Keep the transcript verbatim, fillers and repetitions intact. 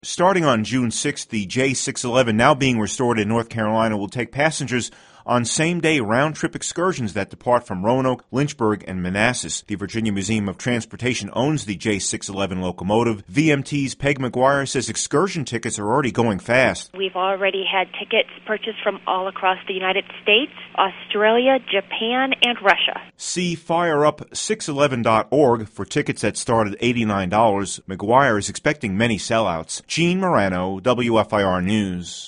Starting on June sixth, the J six eleven, now being restored in North Carolina, will take passengers on same-day round-trip excursions that depart from Roanoke, Lynchburg, and Manassas. The Virginia Museum of Transportation owns the J six eleven locomotive. V M T's Peg McGuire says excursion tickets are already going fast. We've already had tickets purchased from all across the United States, Australia, Japan, and Russia. See fire up six eleven dot org for tickets that start at eighty-nine dollars. McGuire is expecting many sellouts. Gene Morano, W F I R News.